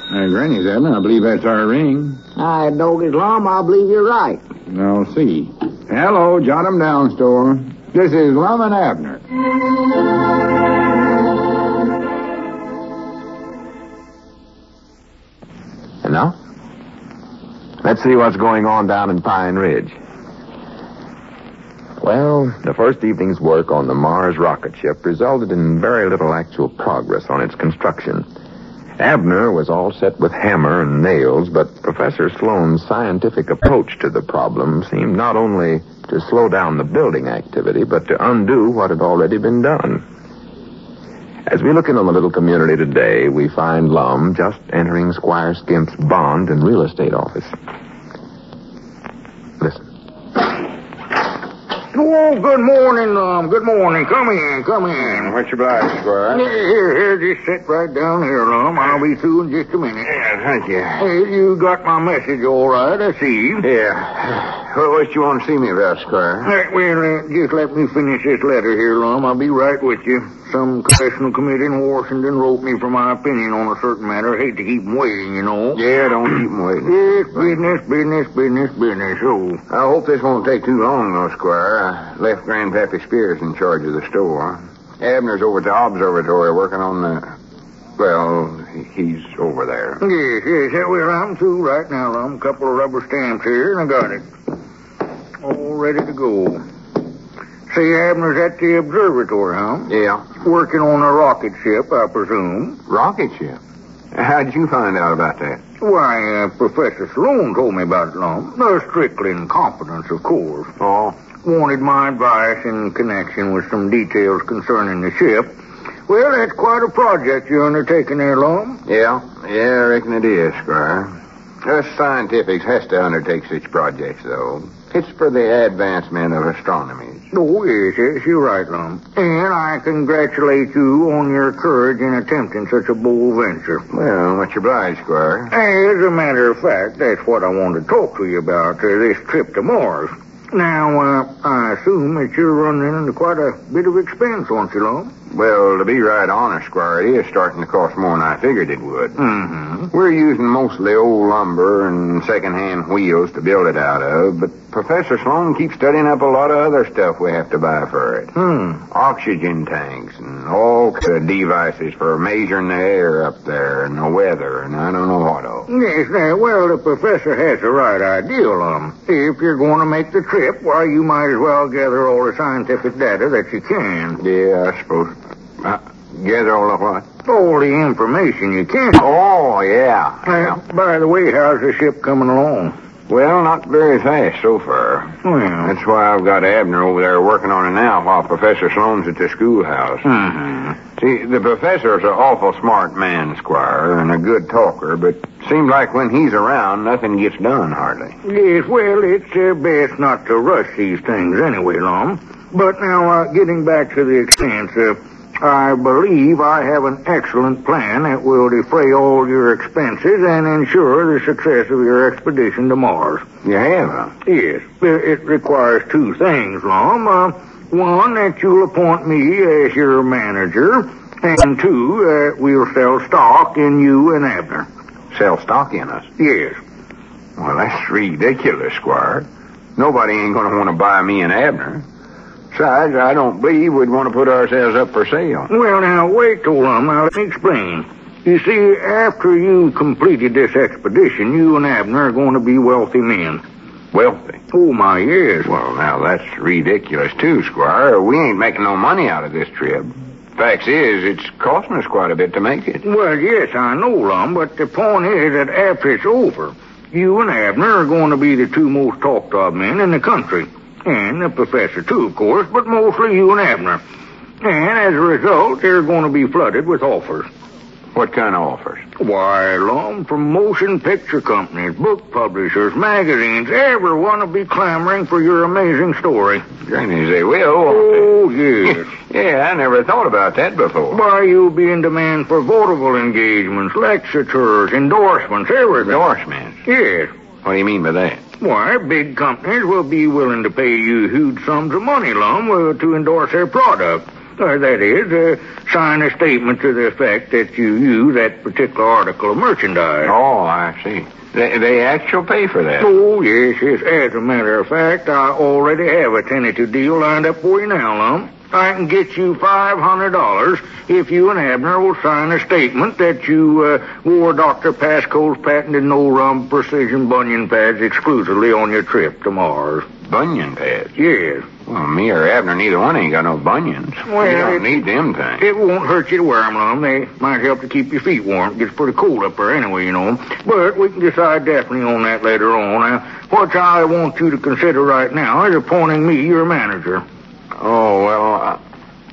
Granny's, Abner. I believe that's our ring. I dog Lum. I believe you're right. I'll see. Hello, jot 'em down, store. This is Lum and Abner. And now? Let's see what's going on down in Pine Ridge. Well, the first evening's work on the Mars rocket ship resulted in very little actual progress on its construction. Abner was all set with hammer and nails, but Professor Sloane's scientific approach to the problem seemed not only to slow down the building activity, but to undo what had already been done. As we look into the little community today, we find Lum just entering Squire Skimp's bond and real estate office. Listen. Oh, good morning, Lum. Good morning. Come in. What's your obliged, Squire? Here, just sit right down here, Lum. I'll be through in just a minute. Yeah, thank you. Hey, you got my message all right, I see. Yeah. What you want to see me about, Squire? Just let me finish this letter here, Lum. I'll be right with you. Some congressional committee in Washington wrote me for my opinion on a certain matter. I hate to keep them waiting, you know. Yeah, don't keep them waiting. Yes, business. Oh. I hope this won't take too long, though, Squire. I left Grandpappy Spears in charge of the store. Abner's over at the observatory working on the... Well, he's over there. Yes. Well, I'm through right now, Lum. A couple of rubber stamps here, and I got it. All ready to go. Say, Abner's at the observatory, huh? Yeah. Working on a rocket ship, I presume. Rocket ship? How'd you find out about that? Why, Professor Sloan told me about it, Lum. Strictly in confidence, of course. Oh? Wanted my advice in connection with some details concerning the ship. Well, that's quite a project you're undertaking there, Lum. Yeah, I reckon it is, Squire. Us scientifics has to undertake such projects, though. It's for the advancement of astronomy. Oh, yes, you're right, Lum. And I congratulate you on your courage in attempting such a bold venture. Well, much obliged, Squire. As a matter of fact, that's what I wanted to talk to you about, this trip to Mars. Now, I assume that you're running into quite a bit of expense, aren't you, Lum? Well, to be right honest, Squire, it is starting to cost more than I figured it would. Mm-hmm. We're using mostly old lumber and second-hand wheels to build it out of, but Professor Sloan keeps studying up a lot of other stuff we have to buy for it. Oxygen tanks and all kinds of devices for measuring the air up there and the weather and I don't know what else. Yes, well, the professor has the right idea, Lum. If you're going to make the trip, why, you might as well gather all the scientific data that you can. Yeah, I suppose. Gather all of what? All the information you can. Oh, yeah. By the way, how's the ship coming along? Well, not very fast so far. Well, that's why I've got Abner over there working on it now while Professor Sloan's at the schoolhouse. Mm-hmm. See, the professor's an awful smart man, Squire, and a good talker, but seems like when he's around, nothing gets done hardly. Yes, well, it's best not to rush these things anyway, Lum. But now, getting back to the expense, I believe I have an excellent plan that will defray all your expenses and ensure the success of your expedition to Mars. You have, huh? Yes. It requires two things, Lum. One, that you'll appoint me as your manager, and two, we'll sell stock in you and Abner. Sell stock in us? Yes. Well, that's ridiculous, Squire. Nobody ain't going to want to buy me and Abner. Besides, I don't believe we'd want to put ourselves up for sale. Well, now, wait till let me explain. You see, after you completed this expedition, you and Abner are going to be wealthy men. Wealthy? Oh, my, yes. Well, now, that's ridiculous, too, Squire. We ain't making no money out of this trip. Fact is, it's costing us quite a bit to make it. Well, yes, I know, Lum, but the point is that after it's over, you and Abner are going to be the two most talked of men in the country. And the professor, too, of course, but mostly you and Abner. And as a result, they're going to be flooded with offers. What kind of offers? Why, Lum, from motion picture companies, book publishers, magazines, everyone will be clamoring for your amazing story. Granny, they will, won't Oh, yes. Yeah, I never thought about that before. Why, you'll be in demand for vaudeville engagements, lecture tours, endorsements, everything. Endorsements? Yes. What do you mean by that? Why, big companies will be willing to pay you huge sums of money, Lum, to endorse their product. That is, sign a statement to the effect that you use that particular article of merchandise. Oh, I see. They actually pay for that. Oh, yes. As a matter of fact, I already have a tentative deal lined up for you now, Lum. I can get you $500 if you and Abner will sign a statement that you wore Dr. Pascoe's patented no-rum precision bunion pads exclusively on your trip to Mars. Bunion pads? Yes. Well, me or Abner, neither one ain't got no bunions. Well, you don't need them things. It won't hurt you to wear them, Lum. They might help to keep your feet warm. It gets pretty cold up there anyway, you know. But we can decide definitely on that later on. Now, what I want you to consider right now is appointing me your manager. Oh, well,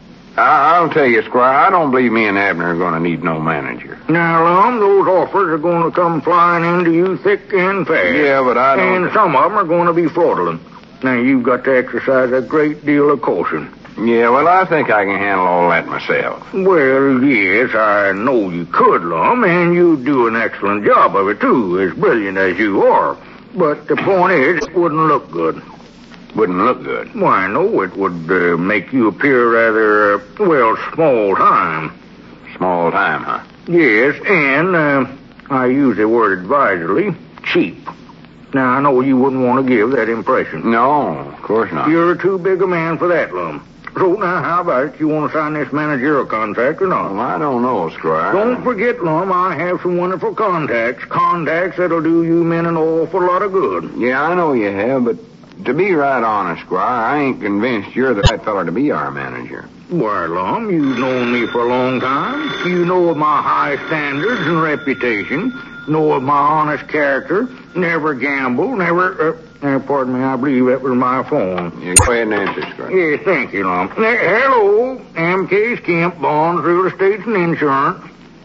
I'll tell you, Squire, I don't believe me and Abner are going to need no manager. Now, Lum, those offers are going to come flying into you thick and fast. Yeah, but I don't... And some of them are going to be fraudulent. Now, you've got to exercise a great deal of caution. Yeah, well, I think I can handle all that myself. Well, yes, I know you could, Lum, and you do an excellent job of it, too, as brilliant as you are. But the point is, it wouldn't look good. Wouldn't look good? Why, no, it would make you appear rather, small time. Small time, huh? Yes, and I use the word advisedly, cheap. Now, I know you wouldn't want to give that impression. No, of course not. You're too big a man for that, Lum. So, now, how about it? You want to sign this managerial contract or not? Well, I don't know, Squire. Don't forget, Lum, I have some wonderful contacts. Contacts that'll do you men an awful lot of good. Yeah, I know you have, but to be right honest, Squire, I ain't convinced you're the right fella to be our manager. Why, Lum, you've known me for a long time. You know of my high standards and reputation. Know of my honest character. Never gamble, never... pardon me, I believe that was my phone. Yeah, go ahead and answer, Squire. Yes, thank you, Lum. Hello, M.K. Kemp, Bonds, Real Estate and Insurance.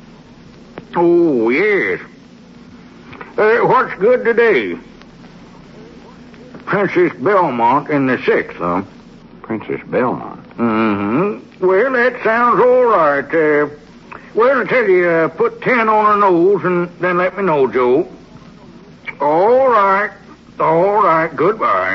Oh, yes. What's good today? Princess Belmont in the 6th, huh? Princess Belmont? Mm-hmm. Well, that sounds all right. I tell you, put 10 on her nose and then let me know, Joe. All right. Goodbye.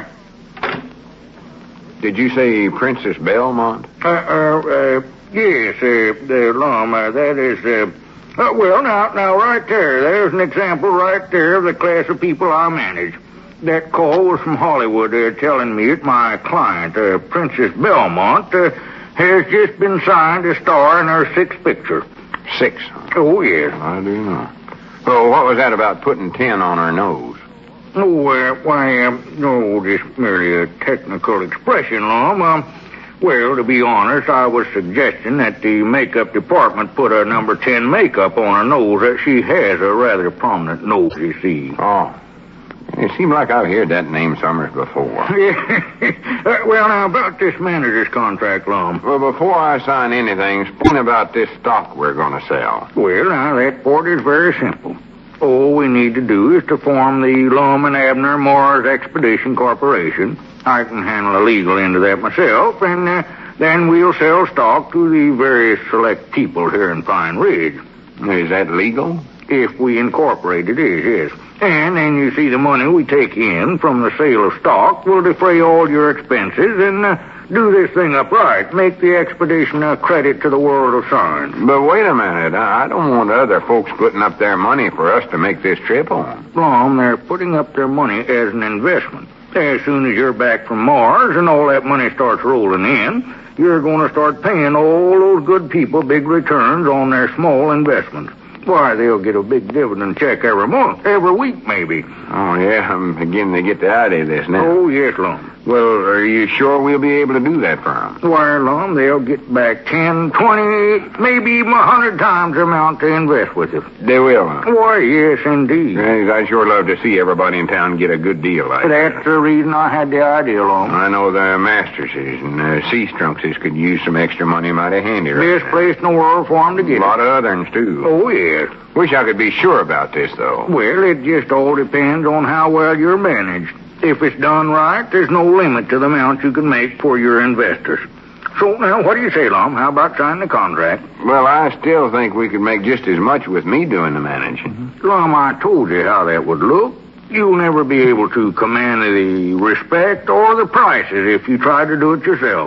Did you say Princess Belmont? Yes, Lum, that is, now, right there. There's an example right there of the class of people I manage. That call was from Hollywood. They're telling me that my client, Princess Belmont, has just been signed to star in her 6th picture. 6? Oh, yes. I do know. Well, what was that about putting 10 on her nose? No, just merely a technical expression, Lum. To be honest, I was suggesting that the makeup department put a number 10 makeup on her nose. That she has a rather prominent nose, you see. Oh. It seemed like I've heard that name somewhere before. Now, about this manager's contract, Lum. Well, before I sign anything, explain about this stock we're going to sell. Well, now, that part is very simple. All we need to do is to form the Lum and Abner Mars Expedition Corporation. I can handle the legal end of that myself, and then we'll sell stock to the various select people here in Pine Ridge. Is that legal? If we incorporate it is, yes. And then you see the money we take in from the sale of stock will defray all your expenses and do this thing upright. Make the expedition a credit to the world of science. But wait a minute. I don't want other folks putting up their money for us to make this trip on. Lum, they're putting up their money as an investment. As soon as you're back from Mars and all that money starts rolling in, you're going to start paying all those good people big returns on their small investments. Why, they'll get a big dividend check every month, every week, maybe. Oh, yeah, I'm beginning to get the idea of this now. Oh, yes, Lum. Well, are you sure we'll be able to do that for them? Why, Lum, they'll get back 10, 20, maybe even 100 times the amount to invest with us. They will, huh? Why, yes, indeed. Yes, I'd sure love to see everybody in town get a good deal like that. That's the reason I had the idea, Lum. I know the Masterses and Sea-Strunkses could use some extra money mighty handy right Best place in the world for them to get a lot of others, too. Oh, yes. Wish I could be sure about this, though. Well, it just all depends on how well you're managed. If it's done right, there's no limit to the amount you can make for your investors. So, now, what do you say, Lum? How about signing the contract? Well, I still think we could make just as much with me doing the managing. Lum, I told you how that would look. You'll never be able to command the respect or the prices if you try to do it yourself.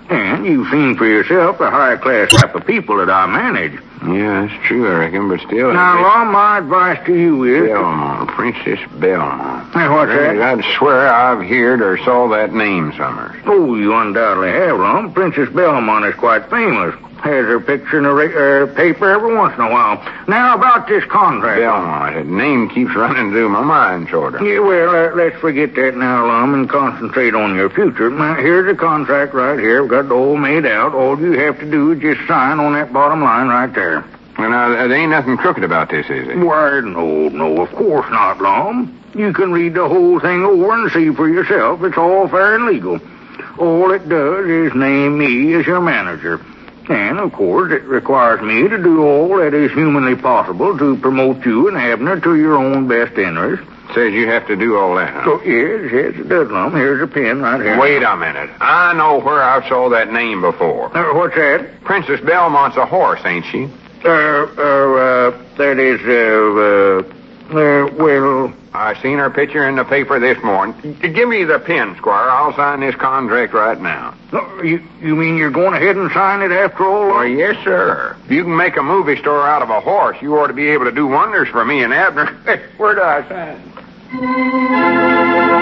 And you've seen for yourself the high-class type of people that I manage. Yeah, that's true, I reckon, but still... Now, Lum, my advice to you is... Belmont, Princess Belmont. Hey, what's that? I'd swear I've heard or saw that name somewhere. Oh, you undoubtedly have, Lum. Princess Belmont is quite famous. Has her picture in a paper every once in a while. Now, about this contract. Belmont, that name keeps running through my mind, sort of. Yeah, well, let's forget that now, Lum, and concentrate on your future. Now, here's the contract right here. We've got it all made out. All you have to do is just sign on that bottom line right there. Well, now, there ain't nothing crooked about this, is it? Why, no, of course not, Lum. You can read the whole thing over and see for yourself. It's all fair and legal. All it does is name me as your manager. And, of course, it requires me to do all that is humanly possible to promote you and Abner to your own best interest. Says you have to do all that, huh? So, yes, it does, Lum. Here's a pen right here. Wait a minute. I know where I saw that name before. What's that? Princess Belmont's a horse, ain't she? That is, well... I seen her picture in the paper this morning. Give me the pen, Squire. I'll sign this contract right now. No, you mean you're going ahead and sign it after all? Well, yes, sir. If you can make a movie star out of a horse, you ought to be able to do wonders for me and Abner. Where do I sign?